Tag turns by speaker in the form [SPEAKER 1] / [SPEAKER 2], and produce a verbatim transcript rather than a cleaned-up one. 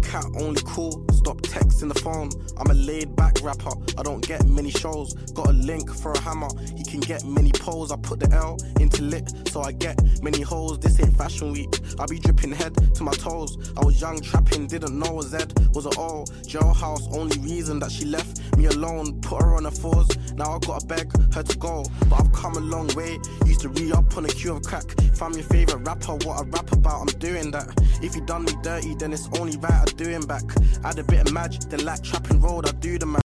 [SPEAKER 1] cat only cool, stop texting the phone. I'm a laid back rapper, I don't get many shows. Got a link for a hammer, he can get many poles. I put the L into lit, so I get many hoes. This ain't fashion week, I be dripping head to my toes. I was young trapping, didn't know a Z was a O. Jailhouse, only reason that she left me alone. Put her on her fours, now I gotta beg her to go. But I've come a long way, used to re-up on a queue of crack. If I'm your favourite rapper, what I rap about, I'm doing that. If you done me dirty, then it's only right I do him back. I had a bit of magic, then like trapping road, I do the math.